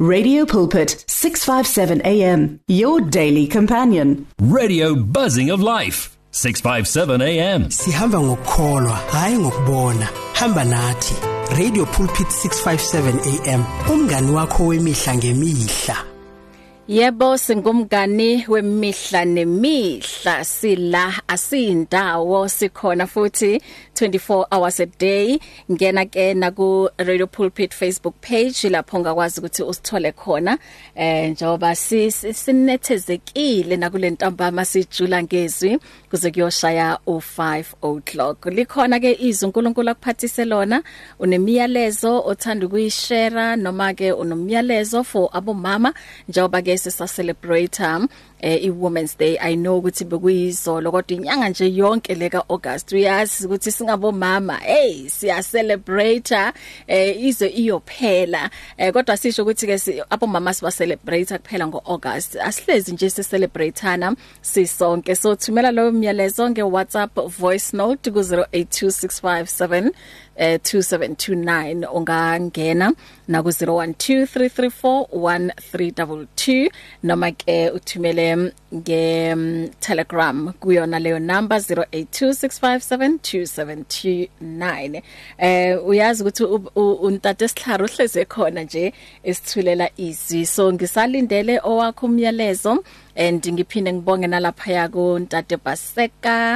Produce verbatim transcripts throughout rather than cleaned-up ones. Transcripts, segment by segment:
Radio Pulpit, six fifty-seven A M, your daily companion. Radio Buzzing of Life, six fifty-seven A M. Sihamba ngokukholwa, hayi ngokubona. Hamba nathi. Radio Pulpit six fifty-seven A M, umngani wakho wemihla ngemihla. Yebo singumngani wemihla nemihla sila asindawo sikhona futhi twenty-four hours a day. Ngena ke na ku Radio Pulpit Facebook page lapho ungakwazi ukuthi usithole khona eh njoba sinethezekile nakule ntambama sijula ngezwi kuze kuyoshaya u five o'clock. Likhona ke izwi uNkulunkulu akuphathise lona, unemiyalezo othanda ukuyishare noma ke unomyalezo for abomama njoba ke sisa celebrate um eh, i-Women's Day. I know ukuthi bekuyizolo kodwa inyanga nje yonke leka August uyazi ukuthi singabomama hey siya celebrate eh izo iyophela eh kodwa sisho ukuthi ke abomama siba celebrate kuphela ngo-August, asihlezi nje si celebrateana sisonke. So thumela lo myalezo nge WhatsApp voice note ku zero eight two six five seven Uh, two seven two nine ungangena na ku zero one two three three four one three two two noma ke uthumele nge um, Telegram kuyona leyo number zero eight two six five seven two seven two nine. Eh uh, uyazi ukuthi untate Sihlaro uhleze khona nje esithulela izwi, so ngisalindele owakho umyalezo and ngiphinde ngibonge nalapha yako ntate Baseka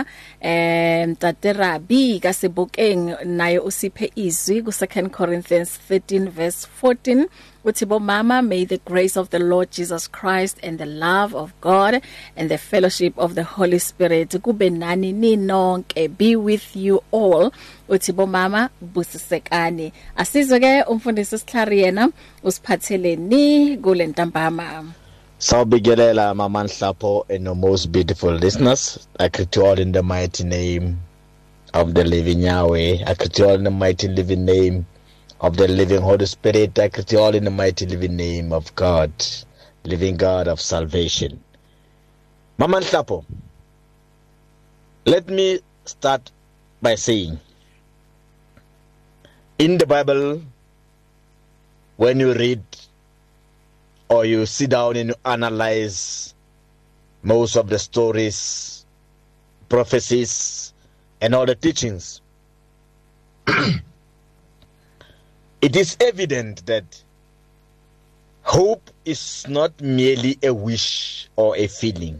eh ntate Rabi kaSebokeng naye usiphe izwi ku Second Corinthians thirteen verse fourteen uthi bomama, may the grace of the Lord Jesus Christ and the love of God and the fellowship of the Holy Spirit kube nani ninonke, be with you all. Uthi bomama busisekani. Asizwe ke umfundisi Sihlaro yena usiphatheleni kule ntambama. Sawubingelela Mama Nhlapo and the most beautiful listeners. I greet you all in the mighty name of the living Yahweh. I greet you all in the mighty living name of the living Holy Spirit. I greet you all in the mighty living name of God, living God of salvation. Mama Nhlapo, let me start by saying, in the Bible, when you read or you sit down and you analyze most of the stories, prophecies, and all the teachings, it is evident that hope is not merely a wish or a feeling.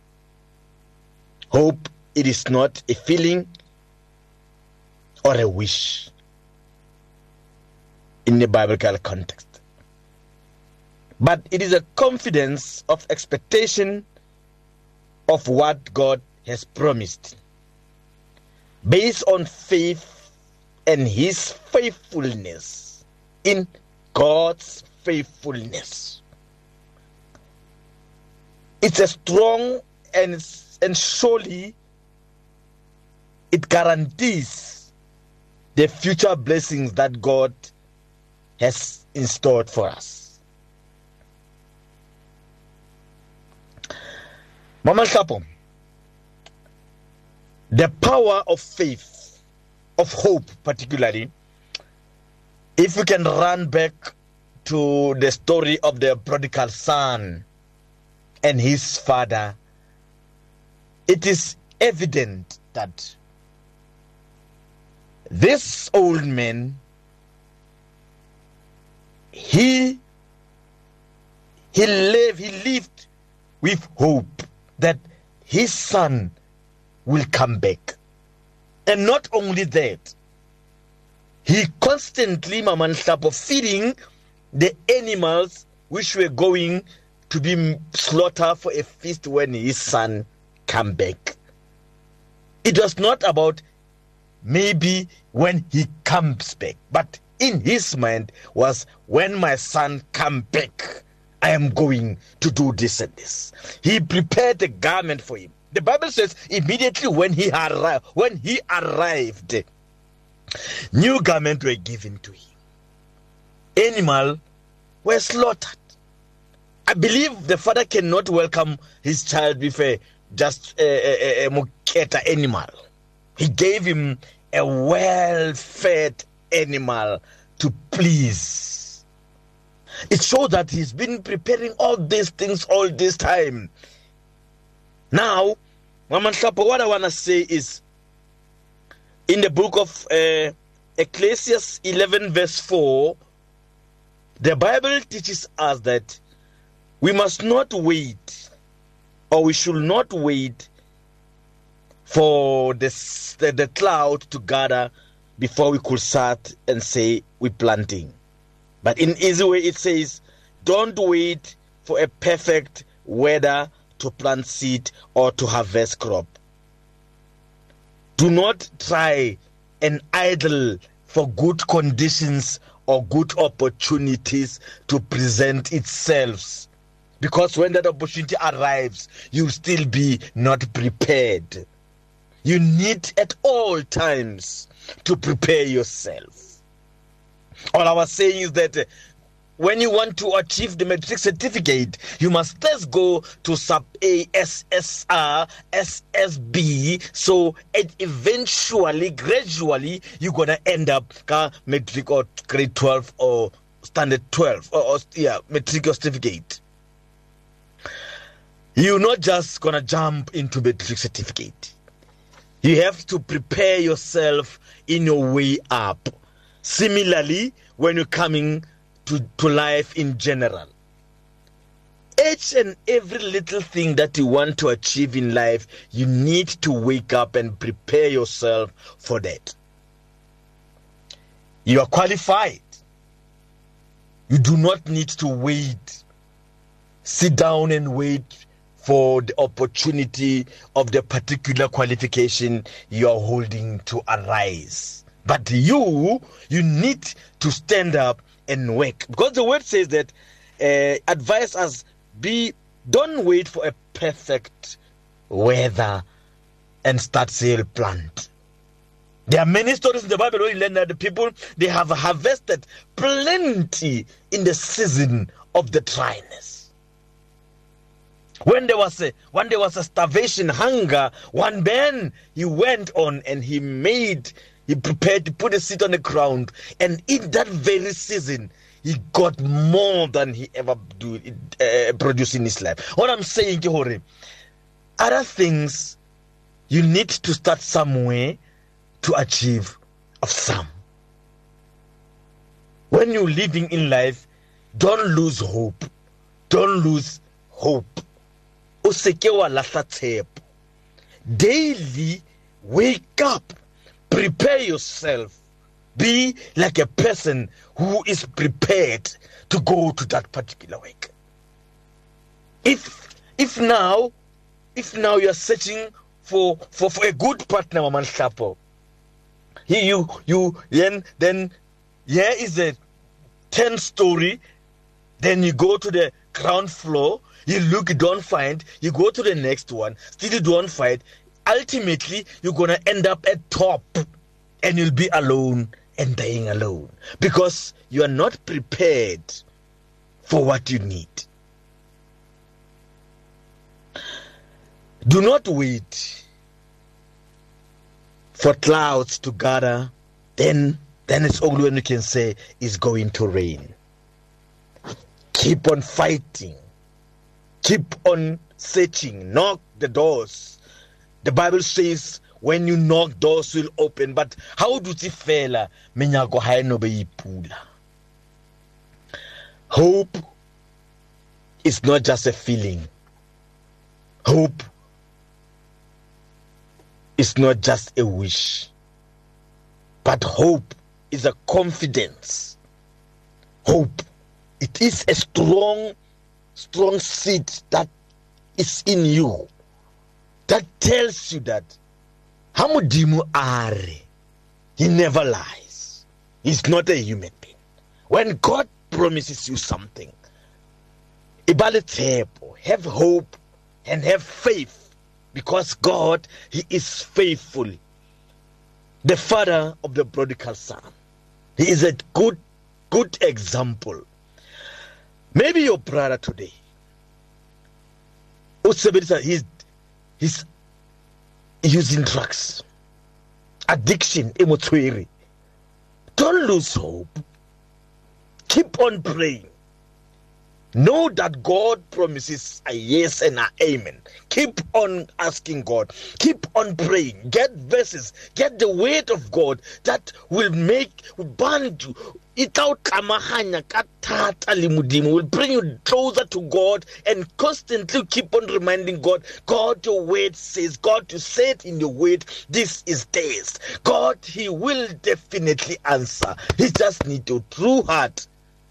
Hope, it is not a feeling or a wish in the biblical context. But it is a confidence of expectation of what God has promised, based on faith and His faithfulness in God's faithfulness. It's a strong and, and surely it guarantees the future blessings that God has in store for us. Mama Nhlapo, the power of faith, of hope particularly, if we can run back to the story of the prodigal son and his father, it is evident that this old man, he, he lived, he lived with hope that his son will come back. And not only that, he constantly, Mama Nhlapo, feeding the animals which were going to be slaughtered for a feast when his son come back. It was not about maybe when he comes back, but in his mind was, when my son come back, I am going to do this and this. He prepared a garment for him. The Bible says immediately when he arrived, when he arrived, new garments were given to him. Animals were slaughtered. I believe the father cannot welcome his child with a just a, a, a muketa animal. He gave him a well-fed animal to please. It shows that he's been preparing all these things all this time. Now, Mama Nhlapo, what I want to say is, in the book of uh, Ecclesiastes eleven verse four, the Bible teaches us that we must not wait, or we should not wait for the, the, the cloud to gather before we could start and say we're planting. But in easy way it says, don't wait for a perfect weather to plant seed or to harvest crop. Do not try and idle for good conditions or good opportunities to present itself. Because when that opportunity arrives, you'll still be not prepared. You need at all times to prepare yourself. All I was saying is that uh, when you want to achieve the matric certificate, you must first go to sub A, S S R, S S B. So it eventually, gradually, you're going to end up uh, matric or grade twelve or standard twelve or, or yeah, matric certificate. You're not just going to jump into matric certificate. You have to prepare yourself in your way up. Similarly, when you're coming to, to life in general, each and every little thing that you want to achieve in life, you need to wake up and prepare yourself for that. You are qualified. You do not need to wait. Sit down and wait for the opportunity of the particular qualification you are holding to arise. But you, you need to stand up and work. Because the word says that, uh, advise us, be, don't wait for a perfect weather and start sale plant. There are many stories in the Bible where you learn that the people, they have harvested plenty in the season of the dryness. When there was a when there was a starvation, hunger, one man, he went on and he made, he prepared to put a seed on the ground, and in that very season, he got more than he ever do uh, produce in his life. What I'm saying, Kihore, other things, you need to start somewhere to achieve of some. When you're living in life, don't lose hope. Don't lose hope. Daily, wake up, prepare yourself, be like a person who is prepared to go to that particular work. If if now, if now you are searching for for, for a good partner, Mama Nhlapo, he you you then then here is a ten story, then you go to the ground floor. You look, you don't find, you go to the next one, still you don't find. Ultimately, you're going to end up at top and you'll be alone and dying alone because you are not prepared for what you need. Do not wait for clouds to gather, then, then it's all when you can say it's going to rain. Keep on fighting. Keep on searching. Knock the doors. The Bible says when you knock, doors will open. But how do you feel? Hope is not just a feeling. Hope is not just a wish. But hope is a confidence. Hope, it is a strong strong seed that is in you that tells you that Hamudimu Are, he never lies. He's not a human being. When God promises you something, have hope and have faith, because God, he is faithful. The father of the prodigal son. He is a good, good example. Maybe your brother today, he's, he's using drugs, addiction, emotionally. Don't lose hope. Keep on praying. Know that God promises a yes and a amen. Keep on asking God. Keep on praying. Get verses. Get the word of God that will make, will bind you. It'll will bring you closer to God, and constantly keep on reminding God, God, your word says, God, you said in your word, this is theirs. God, he will definitely answer. He just needs your true heart.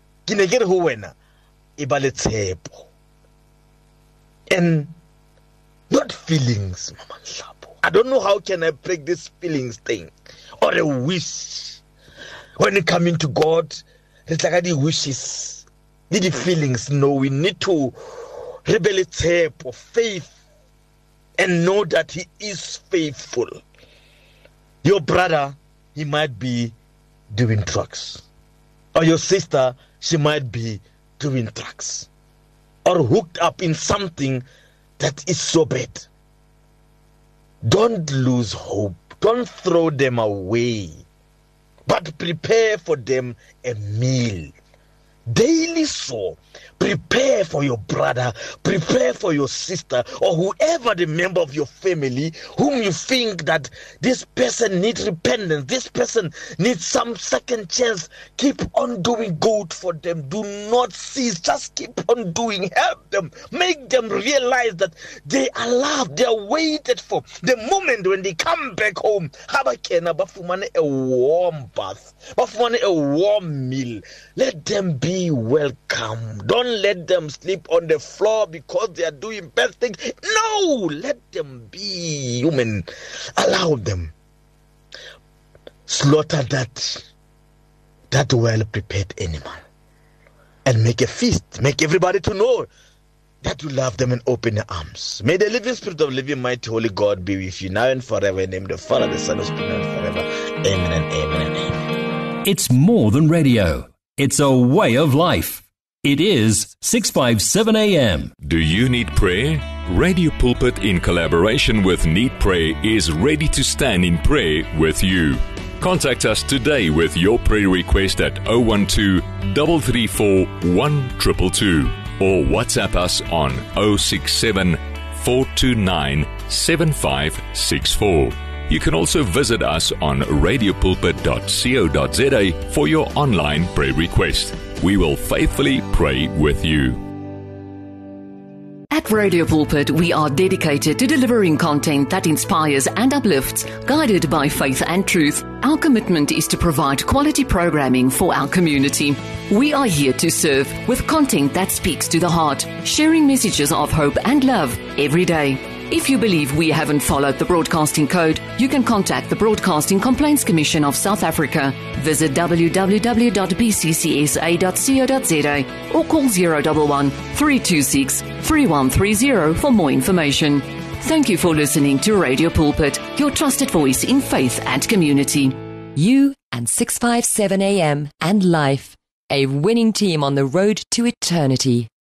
And not feelings, Mama Nhlapo. I don't know how can I break this feelings thing or a wish. When you come into God, it's like the wishes, need the feelings. No, we need to rebel for faith and know that he is faithful. Your brother, he might be doing drugs, or your sister, she might be doing drugs, or hooked up in something that is so bad. Don't lose hope. Don't throw them away, but prepare for them a meal. Daily so. Prepare for your brother, prepare for your sister, or whoever the member of your family whom you think that this person needs repentance, this person needs some second chance. Keep on doing good for them. Do not cease. Just keep on doing. Help them. Make them realize that they are loved. They are waited for. The moment when they come back home, bafumane a warm bath, bafumane a warm meal. Let them be welcome. Don't let them sleep on the floor because they are doing bad things. No, let them be human. Allow them. Slaughter that that well-prepared animal and make a feast. Make everybody to know that you love them and open your arms. May the living spirit of living mighty holy God be with you now and forever. In the name of the Father, the Son, and the Spirit, and forever. Amen and amen and amen. It's more than radio. It's a way of life. It is six fifty-seven A M. Do you need prayer? Radio Pulpit, in collaboration with Need Prayer, is ready to stand in prayer with you. Contact us today with your prayer request at zero one two, three three four, one two two two or WhatsApp us on zero six seven, four two nine, seven five six four. You can also visit us on radio pulpit dot co dot za for your online prayer request. We will faithfully pray with you. At Radio Pulpit, we are dedicated to delivering content that inspires and uplifts, guided by faith and truth. Our commitment is to provide quality programming for our community. We are here to serve with content that speaks to the heart, sharing messages of hope and love every day. If you believe we haven't followed the broadcasting code, you can contact the Broadcasting Complaints Commission of South Africa. Visit w w w dot b c c s a dot co dot za or call zero one one, three two six, three one three zero for more information. Thank you for listening to Radio Pulpit, your trusted voice in faith and community. You and six fifty-seven A M and life, a winning team on the road to eternity.